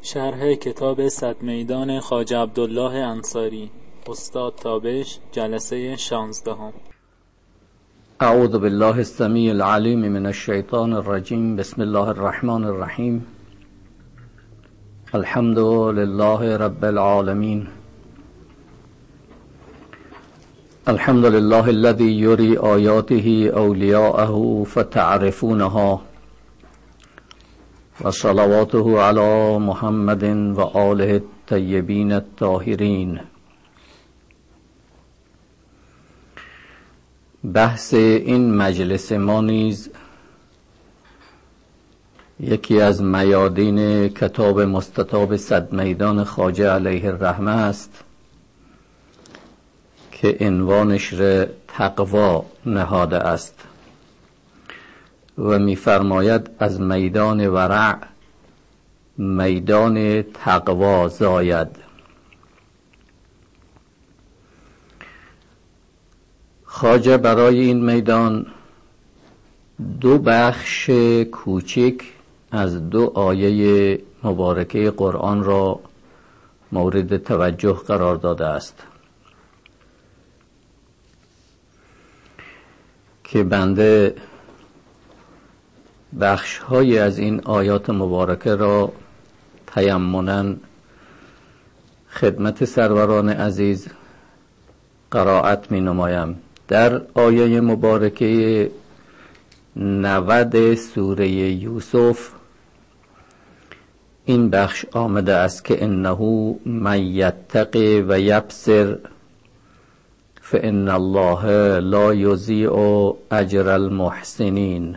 شرح کتاب صد میدان خواجه عبدالله انصاری، استاد تابش، جلسه 16. اعوذ بالله السمیع العلیم من الشیطان الرجیم. بسم الله الرحمن الرحیم. الحمد لله رب العالمین. الحمد لله الذي يري آیاته اولیاءه فتعرفونها و صلواته علی محمد و آله الطیبین الطاهرین. بحث این مجلس ما نیز یکی از میادین کتاب مستطاب صد میدان خواجه علیه الرحمه است که عنوانش را تقوا نهاده است و می‌فرماید از میدان ورع میدان تقوا زاید. خواجه برای این میدان دو بخش کوچک از دو آیه مبارکه قرآن را مورد توجه قرار داده است که بنده بخش‌های از این آیات مبارکه را تیمناً خدمت سروران عزیز قرائت می نمایم. در آیه مبارکه 90 سوره یوسف این بخش آمده است که انه من یتقی و یبصر فان الله لا یضیع اجر المحسنین.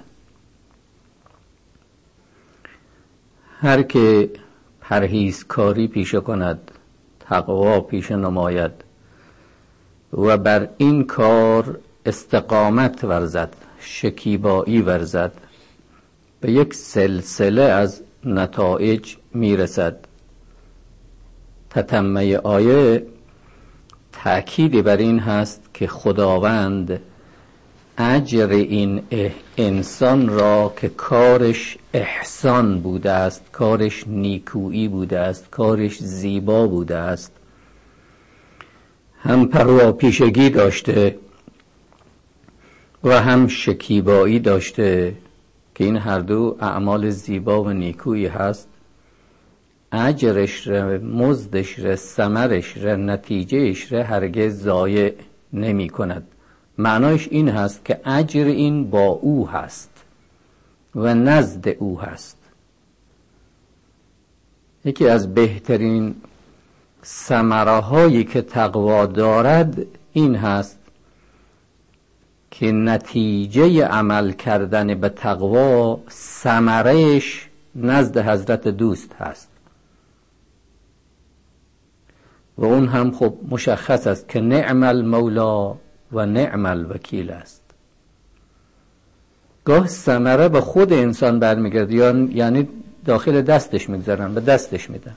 هر که پرهیزکاری پیشه کند، تقوا پیشه نماید و بر این کار استقامت ورزد، شکیبایی ورزد، به یک سلسله از نتایج میرسد. تتمه آیه تأکید بر این هست که خداوند اجر این انسان را که کارش احسان بوده است، کارش نیکویی بوده است، کارش زیبا بوده است، هم پرواپیشگی داشته و هم شکیبایی داشته که این هر دو اعمال زیبا و نیکویی هست، اجرش را، مزدش را، ثمرش را، نتیجهش را هرگز ضایع نمی کند. معنایش این هست که اجر این با او هست و نزد او هست. یکی از بهترین ثمره هایی که تقوا دارد این هست که نتیجه عمل کردن به تقوا ثمرهش نزد حضرت دوست هست و اون هم خب مشخص است که نعم المولا و نعم الوکیل است. گاه ثمره به خود انسان برمیگرده، یعنی داخل دستش میگذارن، به دستش میدن،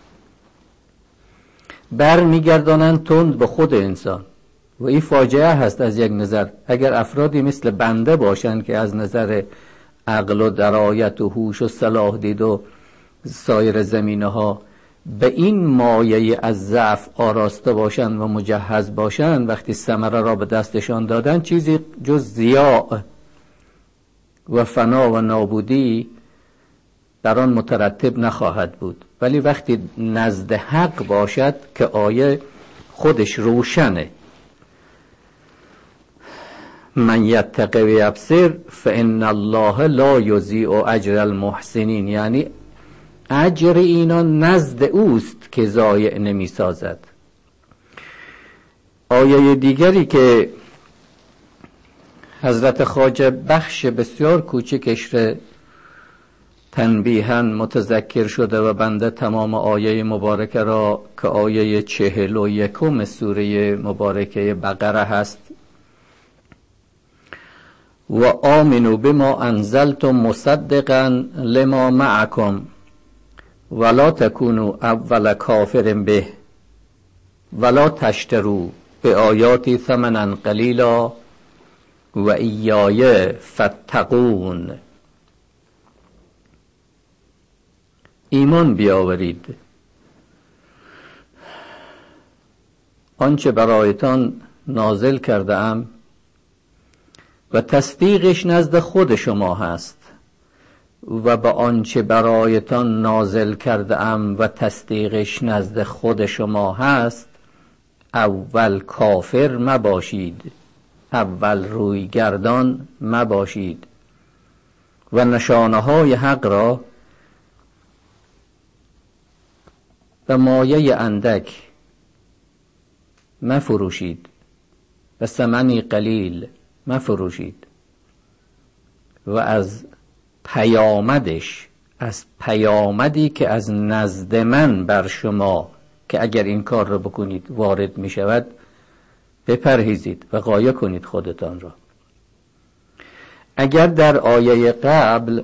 برمیگردانن تند به خود انسان و این فاجعه هست. از یک نظر اگر افرادی مثل بنده باشن که از نظر عقل و درایت و هوش و صلاح دید و سایر زمینه ها به این مایه از ضعف آراسته باشن و مجهز باشن، وقتی ثمره را به دستشان دادن چیزی جز ضیاع و فنا و نابودی در آن مترتب نخواهد بود. ولی وقتی نزد حق باشد که آیه خودش روشنه، من یتقی و یبصر فان الله لا یضیع اجر المحسنین، یعنی اجر اینا نزد اوست که ضایع نمی سازد. آیه دیگری که حضرت خواجه بخش بسیار کوچکش را تنبیهاً متذکر شده و بنده تمام آیه مبارکه را که آیه 41 سوره مبارکه بقره هست، و آمنوا بما انزلتم مصدقا لما معکم ولا تکونوا اول کافر به ولا تشتروا بآیاتی ثمنا قلیلا و ایای فاتقون. ایمان بیاورید. آنچه برایتان نازل کرده ام و تصدیقش نزد خود شما هست و به آنچه برایتان نازل کرده ام و تصدیقش نزد خود شما هست اول کافر مباشید، اول روی گردان مباشید و نشانه های حق را به مایه اندک مفروشید و ثمنی قلیل مفروشید و از پیامدش، از پیامدی که از نزد من بر شما که اگر این کار را بکنید وارد می شود بپرهیزید و غایه کنید خودتان را. اگر در آیه قبل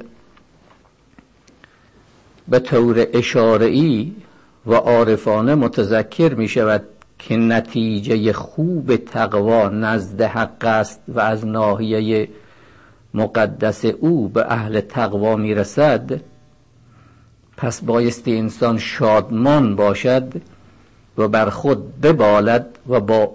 به طور اشاره‌ای و عارفانه متذکر می شود که نتیجه خوب تقوا نزد حق است و از ناحیه مقدس او به اهل تقوا می رسد، پس بایستی انسان شادمان باشد و بر خود ببالد و با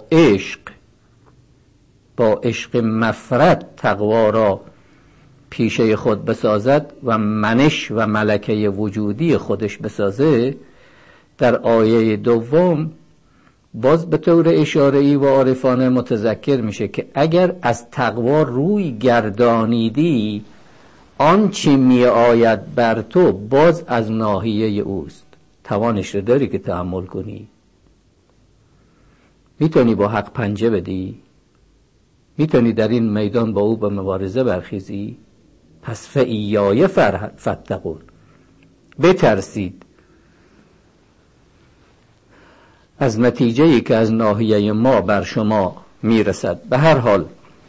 عشق مفرد تقوا را پیشه خود بسازد و منش و ملکه وجودی خودش بسازه. در آیه دوم باز به طور اشاره‌ای و عارفانه متذکر میشه که اگر از تقوا روی گردانیدی آنچه می آید بر تو باز از ناحیه اوست. توانش رو داری که تحمل کنی؟ میتونی با حق پنجه بدی؟ میتونی در این میدان با او به مبارزه برخیزی؟ پس فایای فاتقون، بترسید از نتیجه‌ای که از ناحیه ما بر شما میرسد. به هر حال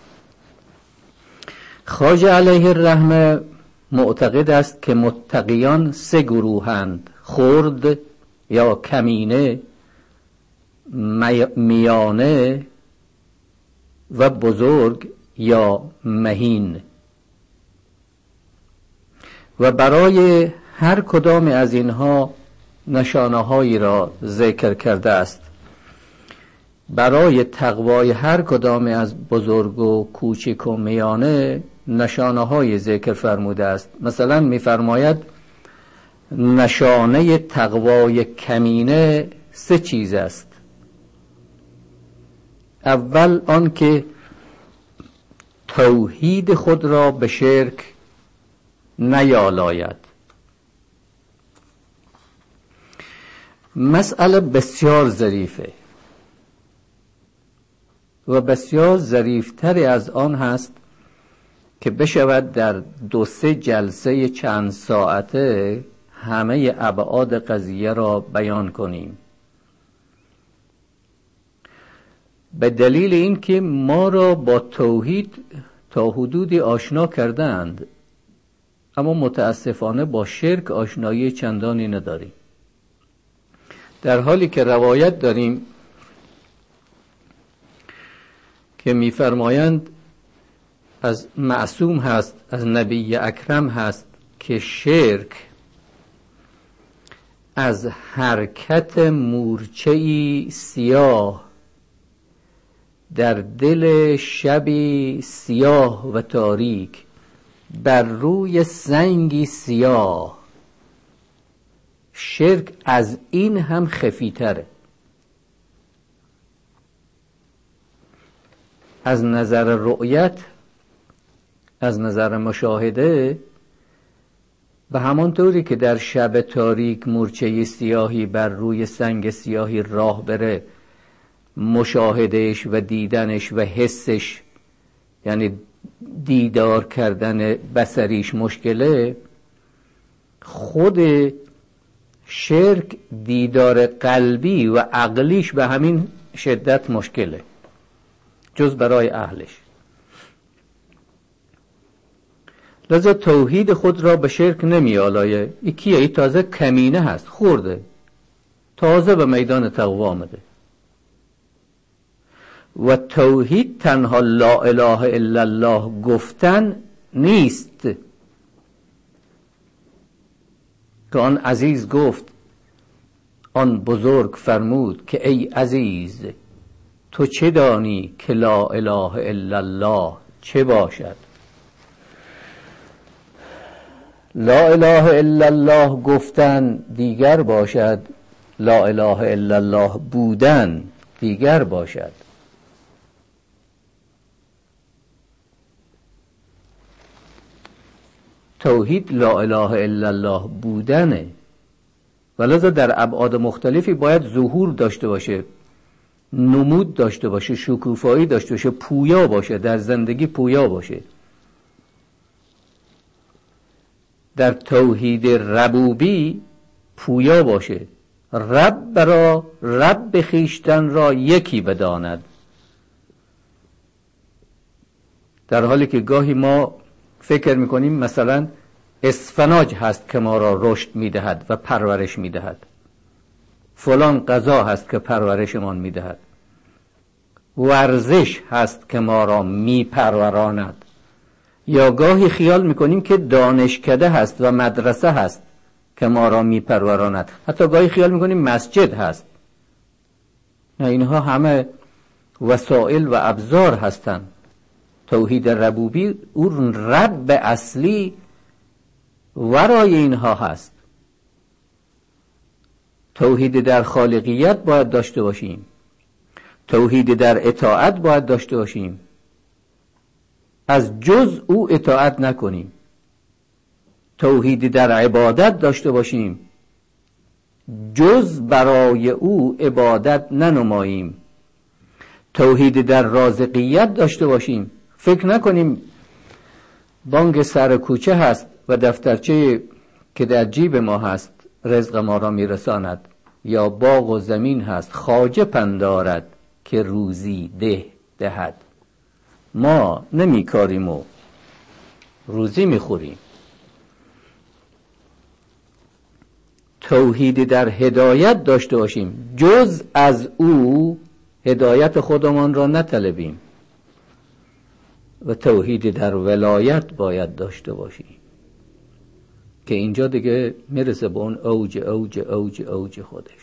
خواجه علیه الرحمه معتقد است که متقیان سه گروهند: خرد یا کمینه، میانه و بزرگ یا مهین. و برای هر کدام از اینها نشانه‌هایی را ذکر کرده است. برای تقوای هر کدام از بزرگ و کوچک و میانه نشانه‌های ذکر فرموده است. مثلا می‌فرماید نشانه تقوای کمینه سه چیز است. اول آن که توحید خود را به شرک نیالاید. مسئله بسیار ظریفه و بسیار ظریفتر از آن هست که بشود در 2-3 جلسه چند ساعته همه ابعاد قضیه را بیان کنیم، به دلیل اینکه ما را با توحید تا حدودی آشنا کردند اما متاسفانه با شرک آشنایی چندانی نداریم. در حالی که روایت داریم که می‌فرمایند از معصوم هست، از نبی اکرم هست که شرک از حرکت مورچه‌ای سیاه در دل شبی سیاه و تاریک بر روی سنگی سیاه، شرک از این هم خفی‌تره. از نظر رؤیت، از نظر مشاهده، به همان طوری که در شب تاریک مورچه سیاهی بر روی سنگ سیاهی راه بره، مشاهدهش و دیدنش و حسش، یعنی دیدار کردن بصریش مشکله، خود شرک دیدار قلبی و عقلیش به همین شدت مشکله، جز برای اهلش. لذا توحید خود را به شرک نمی آلایه. کیه؟ ای تازه کمینه هست، خورده، تازه به میدان تقوا آمده. و توحید تنها لا اله الا الله گفتن نیست. که آن عزیز گفت، آن بزرگ فرمود که ای عزیز، تو چه دانی که لا اله الا الله چه باشد؟ لا اله الا الله گفتن دیگر باشد، لا اله الا الله بودن دیگر باشد. توحید لا اله الا الله بودنه، ولذا در ابعاد مختلفی باید ظهور داشته باشه، نمود داشته باشه، شکوفایی داشته باشه، پویا باشه، در زندگی پویا باشه. در توحید ربوبی پویا باشه، رب خویشتن را یکی بداند. در حالی که گاهی ما فکر میکنیم مثلا اسفناج هست که ما را رشد میدهد و پرورش میدهد، فلان غذا هست که پرورشمان میدهد، ورزش هست که ما را میپروراند، یا گاهی خیال میکنیم که دانشکده هست و مدرسه هست که ما را میپروراند، حتی گاهی خیال میکنیم مسجد هست. نه، اینها همه وسایل و ابزار هستند. توحید ربوبی اون رب اصلی ورای اینها هست. توحید در خالقیت باید داشته باشیم، توحید در اطاعت باید داشته باشیم، از جز او اطاعت نکنیم. توحید در عبادت داشته باشیم، جز برای او عبادت ننماییم. توحید در رازقیت داشته باشیم، فکر نکنیم بانک سر کوچه هست و دفترچه که در جیب ما هست رزق ما را میرساند، یا باغ و زمین هست خواجه پندارد که روزی دهد. ما نمیکاریم و روزی میخوریم. توحید در هدایت داشته باشیم، جز از او هدایت خودمان را نطلبیم. و توحید در ولایت باید داشته باشیم که اینجا دیگه میرسه به اون اوج خودش.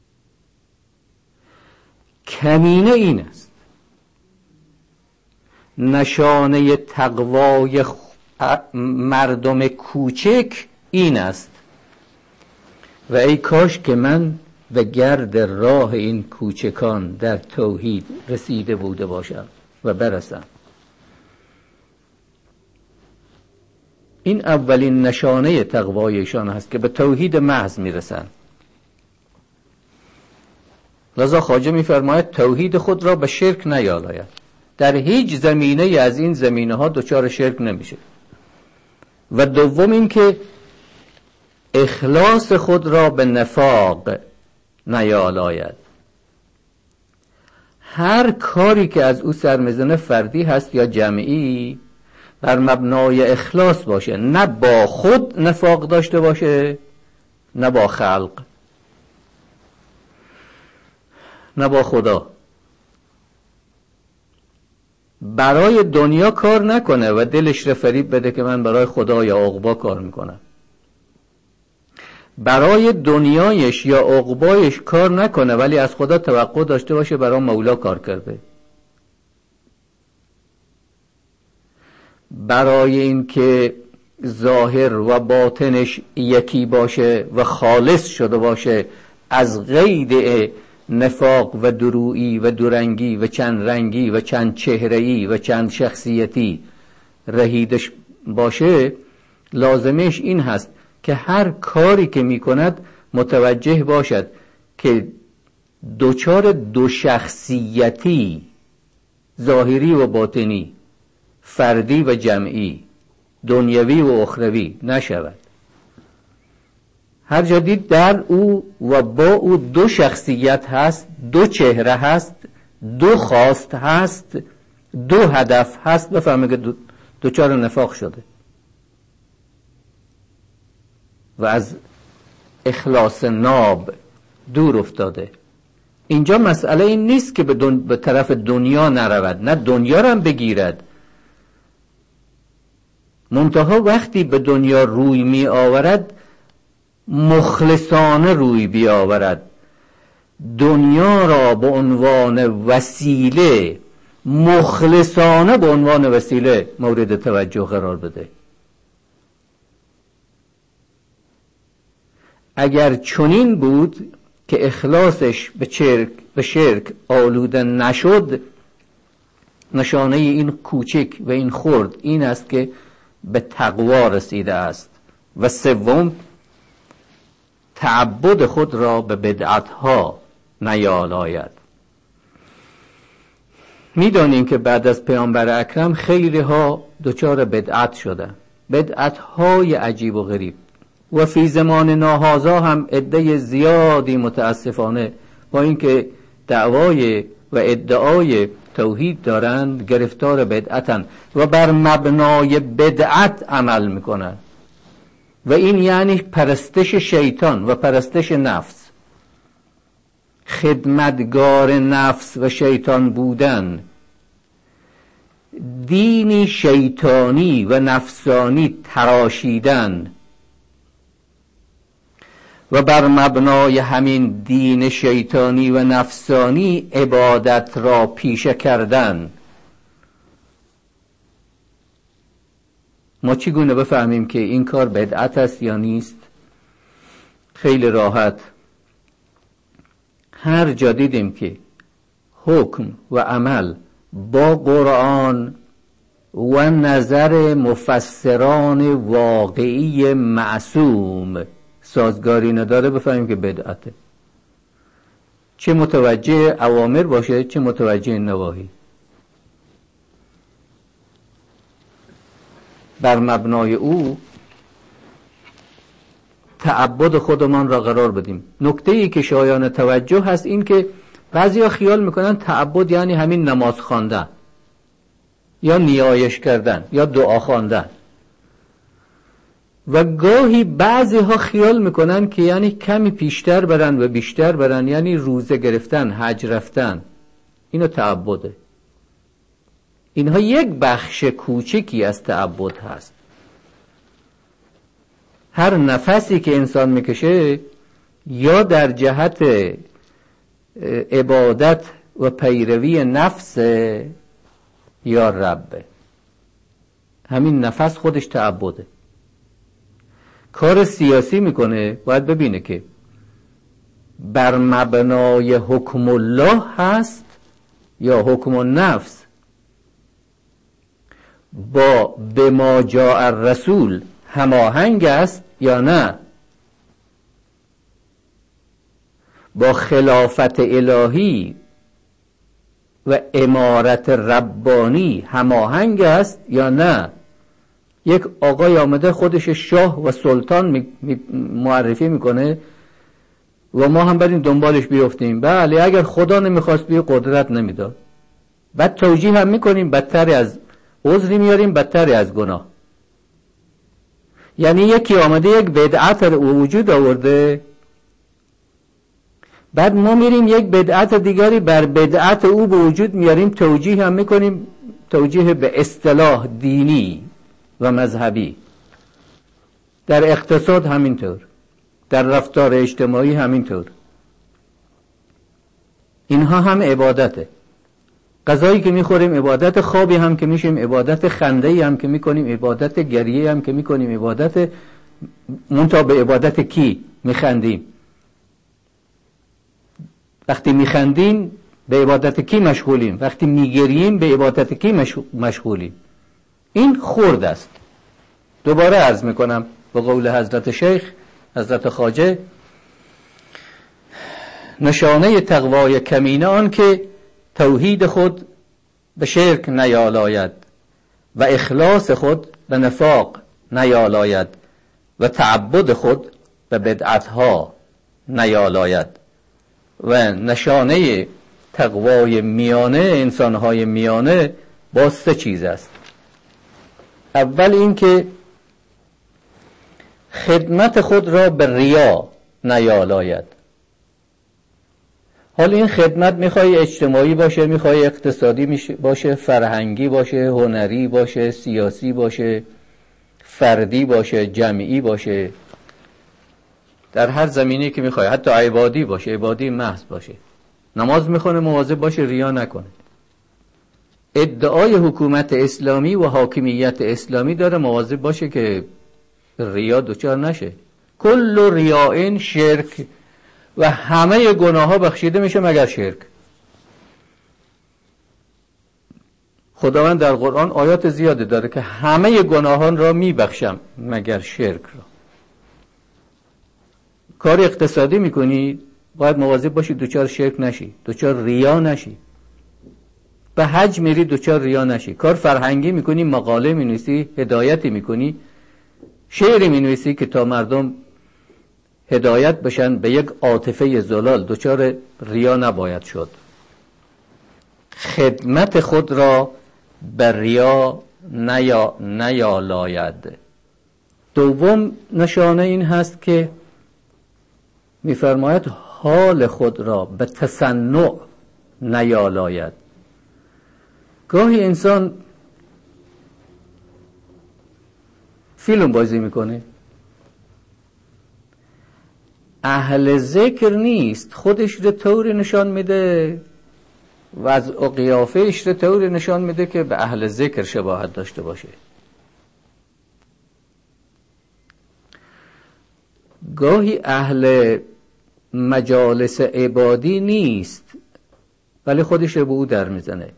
کمینه این است، نشانه تقوای مردم کوچک این است. و ای کاش که من به گرد راه این کوچکان در توحید رسیده بوده باشم و برسم. این اولین نشانه تقوایشان هست که به توحید محض میرسن. لذا خواجه میفرماید توحید خود را به شرک نیالاید. در هیچ زمینه از این زمینه ها دچار شرک نمیشه. و دوم این که اخلاص خود را به نفاق نیالاید. هر کاری که از او سر میزنه، فردی هست یا جمعی، بر مبنای اخلاص باشه، نه با خود نفاق داشته باشه، نه با خلق، نه با خدا. برای دنیا کار نکنه و دلش را فریب بده که من برای خدا یا عقبا کار میکنم. برای دنیایش یا عقبایش کار نکنه ولی از خدا توقع داشته باشه برای مولا کار کرده. برای اینکه ظاهر و باطنش یکی باشه و خالص شده باشه، از قید نفاق و درویی و دورنگی و چند رنگی و چند چهره‌ای و چند شخصیتی رهیدش باشه، لازمش این هست که هر کاری که میکند متوجه باشد که دوچار دو شخصیتی، ظاهری و باطنی، فردی و جمعی، دنیوی و اخروی نشود. هر جا دید در او و با او دو شخصیت هست، دو چهره هست، دو خواست هست، دو هدف هست، بفهمه که دوچار نفاق شده و از اخلاص ناب دور افتاده. اینجا مسئله این نیست که به طرف دنیا نرود، نه دنیا رو هم بگیرد، منتها وقتی به دنیا روی می آورد مخلصانه روی بیاورد، دنیا را به عنوان وسیله، مخلصانه به عنوان وسیله مورد توجه قرار بده. اگر چنین بود که اخلاصش به شرک آلوده نشد، نشانه این کوچک و این خرد این است که به تقوا رسیده است. و سوم، تعبد خود را به بدعتها نیالاید. میدانیم که بعد از پیامبر اکرم خیلی ها دچار بدعت شدن، بدعت های عجیب و غریب، و فی زمان ناهازا هم عده زیادی متاسفانه با اینکه دعوای و ادعای توحید دارند گرفتار بدعتن و بر مبنای بدعت عمل میکنن، و این یعنی پرستش شیطان و پرستش نفس، خدمتگار نفس و شیطان بودن، دینی شیطانی و نفسانی تراشیدن و بر مبنای همین دین شیطانی و نفسانی عبادت را پیشه کردن. ما چگونه بفهمیم که این کار بدعت است یا نیست؟ خیلی راحت. هر جا دیدیم که حکم و عمل با قرآن و نظر مفسران واقعی معصوم سازگاری نداره، بفهمیم که بدعته، چه متوجه اوامر باشه چه متوجه نواهی. بر مبنای او تعبد خودمان را قرار بدیم. نکته ای که شایان توجه هست این که بعضیا خیال میکنن تعبد یعنی همین نماز خواندن یا نیایش کردن یا دعا خواندن، و گاهی بعضی ها خیال میکنن که یعنی کمی پیشتر برن و بیشتر برن، یعنی روزه گرفتن، حج رفتن. اینو تعبده. اینها یک بخش کوچکی از تعبد هست. هر نفسی که انسان میکشه یا در جهت عبادت و پیروی نفس یا رب، همین نفس خودش تعبده. کار سیاسی میکنه، باید ببینه که بر مبنای حکم الله هست یا حکم النفس، با بما جاء الرسول هماهنگ است یا نه، با خلافت الهی و امارت ربانی هماهنگ است یا نه. یک آقای آمده خودش شاه و سلطان معرفی میکنه و ما هم بریم دنبالش بیفتیم. بله، اگر خدا نمیخواست بی قدرت نمیداد. بعد توجیه هم میکنیم، بدتر از عذری میاریم، بدتر از گناه. یعنی یکی آمده یک بدعت رو وجود آورده، بعد ما میریم یک بدعت دیگری بر بدعت او به وجود میاریم، توجیه هم میکنیم، توجیه به اصطلاح دینی و مذهبی. در اقتصاد همینطور، در رفتار اجتماعی همینطور. اینها هم عبادته. غذایی که میخوریم عبادت، خوابی هم که میشیم عبادت، خنده‌ای هم که میکنیم عبادت، گریه هم که میکنیم عبادت. منتها به عبادت کی میخندیم؟ وقتی میخندیم به عبادت کی مشغولیم؟ وقتی میگریم به عبادت کی مشغولیم؟ این خرد است. دوباره عرض میکنم به قول حضرت شیخ، حضرت خواجه، نشانه تقوای کمینه آن که توحید خود به شرک نیالاید و اخلاص خود به نفاق نیالاید و تعبد خود به بدعتها نیالاید. و نشانه تقوای میانه، انسانهای میانه، با سه چیز است. اول این که خدمت خود را به ریا نیالاید. حالا این خدمت میخوای اجتماعی باشه، میخوای اقتصادی باشه، فرهنگی باشه، هنری باشه، سیاسی باشه، فردی باشه، جمعی باشه. در هر زمینه که میخوای، حتی عبادی باشه، عبادی محض باشه، نماز میخونه مواظب باشه ریا نکنه. ادعای حکومت اسلامی و حاکمیت اسلامی داره، مواظب باشه که ریا دچار نشه. کل ریاء شرک، و همه گناه ها بخشیده میشه مگر شرک. خداوند در قرآن آیات زیاده داره که همه گناهان را میبخشم مگر شرک را. کار اقتصادی میکنی باید مواظب باشی دچار شرک نشی، دچار ریا نشی. به حج میری دچار ریا نشی. کار فرهنگی میکنی، مقاله مینویسی، هدایتی میکنی، شعری مینویسی که تا مردم هدایت بشن به یک عاطفه زلال، دچار ریا نباید شد. خدمت خود را به ریا نیالاید. دوم نشانه این هست که میفرماید حال خود را به تصنع نیالاید. گاهی انسان فیلم بازی میکنه، اهل ذکر نیست، خودش رو طوری نشان میده، وضع و قیافهش رو طوری نشان میده که به اهل ذکر شباهت داشته باشه. گاهی اهل مجالس عبادی نیست ولی خودش رو به او در میزنه.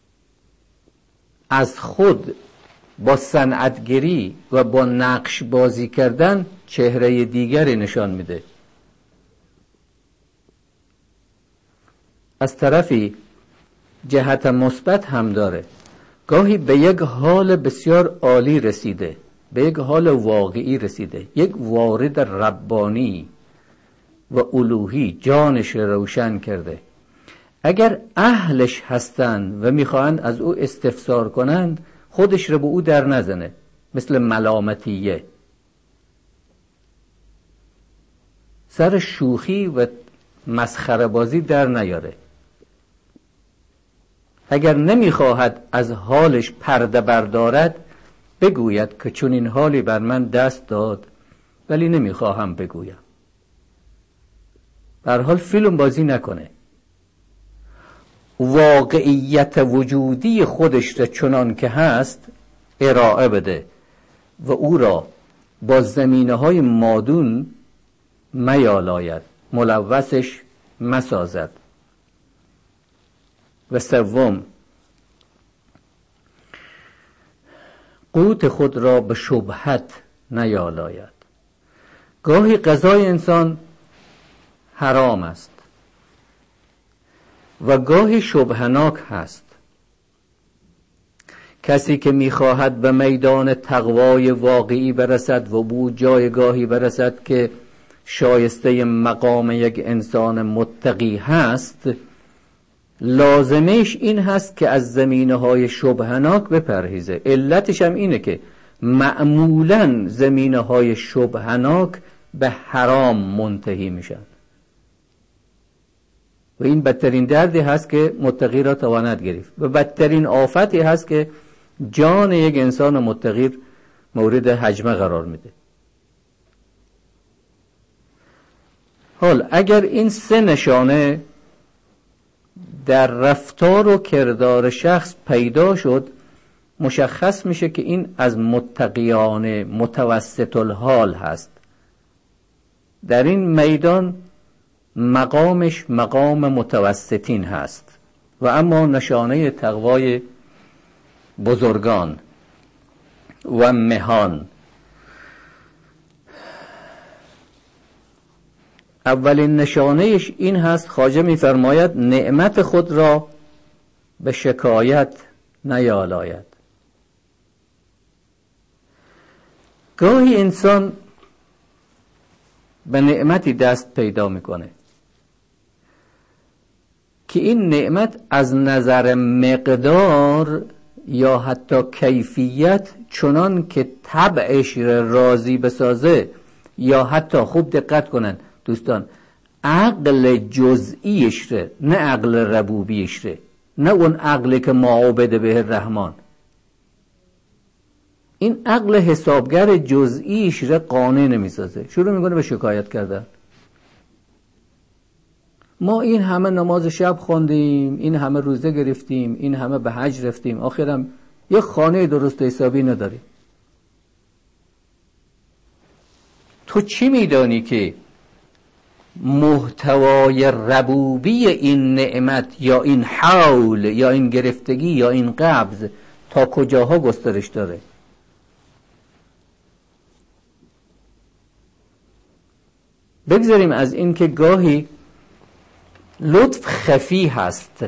از خود با صنعتگری و با نقش بازی کردن چهره دیگری نشان میده. از طرفی جهت مثبت هم داره. گاهی به یک حال بسیار عالی رسیده، به یک حال واقعی رسیده، یک وارد ربانی و الوهی جانش روشن کرده. اگر اهلش هستند و میخواهند از او استفسار کنند، خودش رو به او در نزنه، مثل ملامتیه، سر شوخی و مسخره بازی در نیاره. اگر نمیخواهد از حالش پرده بردارد، بگوید که چون این حالی بر من دست داد ولی نمیخواهم بگویم. به هر حال فیلم بازی نکنه، واقعیت وجودی خودش را چنان که هست ارائه بده و او را با زمینه‌های مادون میالاید، ملوثش مسازد. و سوم، قوت خود را به شبهت نیالاید. گاهی غذای انسان حرام است و گاهی شبهناک هست. کسی که میخواهد به میدان تقوای واقعی برسد و به جایگاهی برسد که شایسته مقام یک انسان متقی هست، لازمش این هست که از زمینه‌های شبهناک بپرهیزه. علتش هم اینه که معمولاً زمینه‌های شبهناک به حرام منتهی میشن و این بدترین دردی هست که متقی را تواند گرفت و بدترین آفتی هست که جان یک انسان متقی مورد هجمه قرار میده. حال اگر این سه نشانه در رفتار و کردار شخص پیدا شد، مشخص میشه که این از متقیان متوسط الحال هست. در این میدان مقامش مقام متوسطین هست و اما نشانه تقوای بزرگان و مهان. اولین نشانهش این هست، خواجه می‌فرماید نعمت خود را به شکایت نیالاید. گاهی انسان به نعمتی دست پیدا میکنه که این نعمت از نظر مقدار یا حتی کیفیت چنان که طبعش راضی بسازه، یا حتی خوب دقت کنن دوستان، عقل جزئیش ره، نه عقل ربوبیش ره، نه اون عقلی که معابد به الرحمن، این عقل حسابگر جزئیش را قانع نمیسازه، شروع میکنه به شکایت کردن. ما این همه نماز شب خوندیم، این همه روزه گرفتیم، این همه به حج رفتیم، آخرم یک خانه درست حسابی نداریم. تو چی میدانی که محتوای ربوبی این نعمت یا این حول یا این گرفتگی یا این قبض تا کجاها گسترش داره؟ بگذاریم از این که گاهی لطف خفی هست.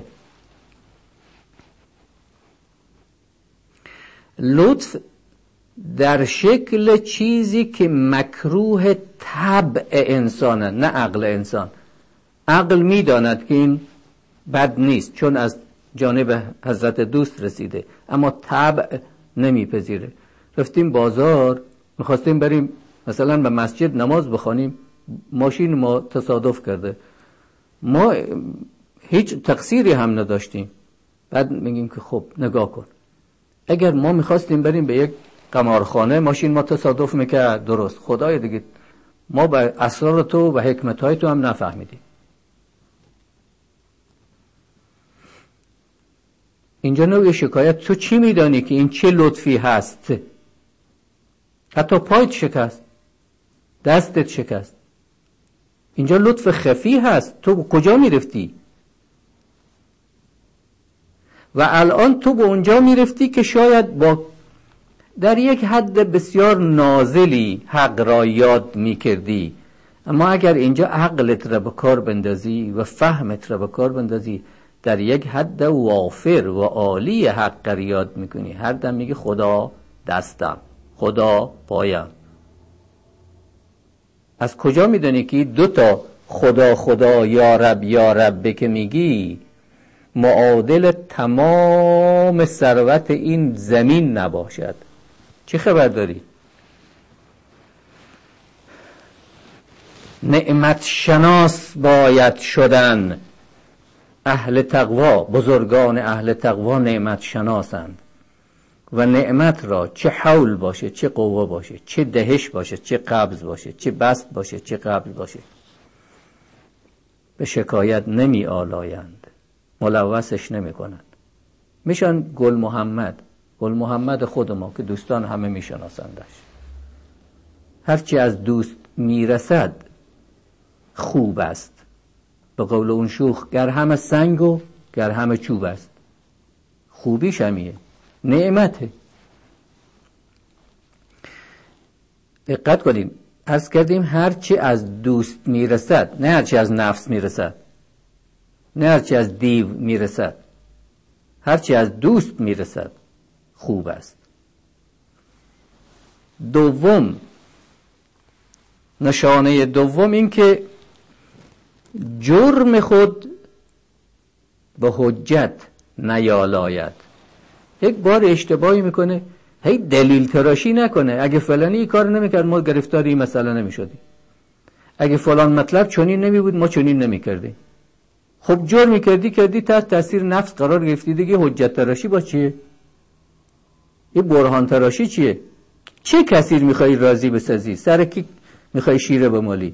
لطف در شکل چیزی که مکروه طبع انسانه، نه عقل انسان. عقل میداند که این بد نیست چون از جانب حضرت دوست رسیده، اما طبع نمیپذیره. رفتیم بازار، میخواستیم بریم مثلا به مسجد نماز بخوانیم، ماشین ما تصادف کرده، ما هیچ تقصیری هم نداشتیم. بعد میگیم که خب نگاه کن، اگر ما میخواستیم بریم به یک قمارخانه، ماشین ما تصادف میکرد، درست، خدای دیگه ما به اسرار تو و حکمتهای تو هم نفهمیدیم. اینجا نوع شکایت، تو چی میدانی که این چه لطفی هست؟ حتی پایت شکست، دستت شکست، اینجا لطف خفی هست، تو کجا میرفتی؟ و الان تو به اونجا میرفتی که شاید با در یک حد بسیار نازلی حق را یاد میکردی، اما اگر اینجا عقلت را به کار بندازی و فهمت را به کار بندازی، در یک حد وافر و عالی حق را یاد میکنی. هر دم میگی خدا دستم، خدا پایم. از کجا میدونی که دوتا خدا خدا یا رب یا رب که میگی معادل تمام ثروت این زمین نباشد؟ چه خبر داری؟ نعمت شناس باید شدن. اهل تقوا، بزرگان اهل تقوا نعمت شناسند و نعمت را چه حول باشه، چه قوه باشه، چه دهش باشه، چه قبض باشه، چه بسط باشه، چه قبض باشه، به شکایت نمی آلایند، ملوثش نمی کنند. میشن گل محمد، گل محمد خود ما که دوستان همه میشناسندش. هرچی از دوست میرسد خوب است. به قول اون شوخ، گر همه سنگ و گر همه چوب است. خوبیش همیه، نعمته. دقت کنیم، عرض کردیم هرچی از دوست میرسد، نه هرچی از نفس میرسد، نه هرچی از دیو میرسد، هرچی از دوست میرسد خوب است. دوم، نشانه دوم این که جرم خود به حجت نیالاید. یک بار اشتباهی میکنه، هی دلیل تراشی نکنه. اگه فلانی این کار نمیکرد ما گرفتار این مسئله نمیشدیم، اگه فلان مطلب چنین نمیبود ما چنین نمیکردیم. خب جرمی کردی تحت تاثیر نفس قرار گرفتی دیگه. حجت تراشی با چیه؟ این برهان تراشی چیه؟ چه کثیر میخوای راضی بسازی؟ سر کی میخوای شیره بمالی؟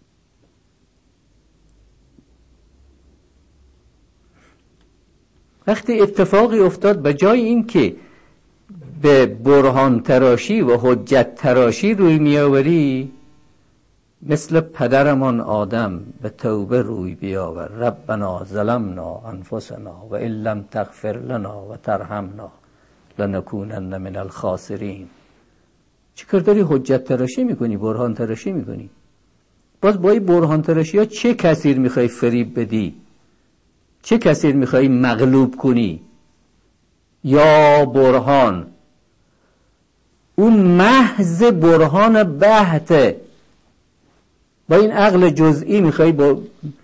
وقتی اتفاقی افتاد به جای این که به برهان تراشی و حجت تراشی روی میآوری، مثل پدرمان آدم به توبه روی بیاور. ربنا ظلمنا انفسنا و ان لم تغفر لنا و ترحمنا لنکونن من الخاسرین. چیکار داری حجت تراشی میکنی، برهان تراشی میکنی؟ باز با این برهان تراشی ها چه کثیر میخوای فریب بدی؟ چه کثیر میخوای مغلوب کنی؟ یا برهان اون محض برهان بحته، با این عقل جزئی میخوای با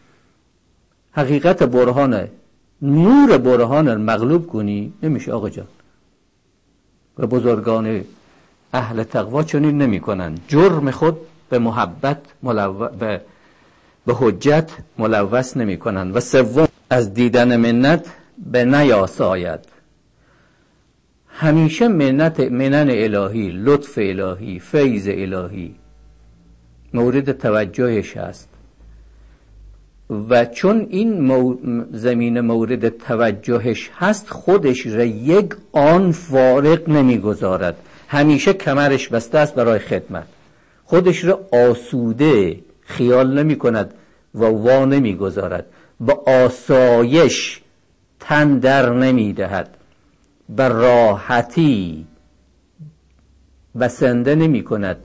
حقیقت برهانه، نور برهانه مغلوب کنی؟ نمیشه آقا جان. و بزرگان اهل تقوا چنین نمی کنند. جرم خود به محبت به حجت ملوث نمی کنند. و سوم، از دیدن منت به نیاساید. همیشه منن الهی، لطف الهی، فیض الهی مورد توجهش هست و چون این زمین مورد توجهش هست خودش را یک آن فارغ نمیگذارد، همیشه کمرش بسته است برای خدمت، خودش را آسوده خیال نمی کند و وا نمی گذارد، به آسایش تن در نمی دهد، به راحتی بسنده نمی کند،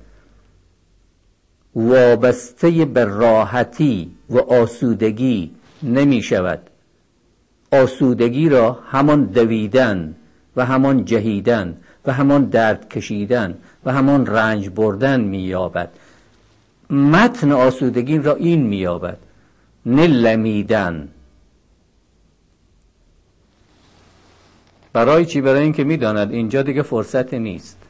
وابسته به راحتی و آسودگی نمی شود. آسودگی را همان دویدن و همان جهیدن و همان درد کشیدن و همان رنج بردن می یابد. متن آسودگی را این می یابد، نه لمیدن. برای چی؟ برای این که می داند اینجا دیگه فرصت نیست،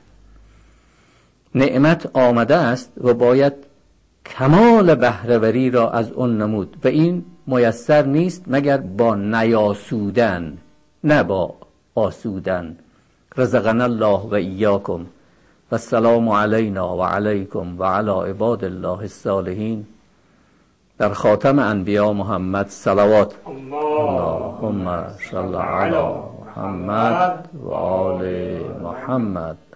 نعمت آمده است و باید کمال بهره‌وری را از اون نمود و این میسر نیست مگر با نیاسودن، نه با آسودن. رزقنا الله و ایاکم و السلام علینا و علیکم و علی عباد الله الصالحین. در خاتم انبیا محمد صلوات. اللهم صل علی محمد و آل محمد.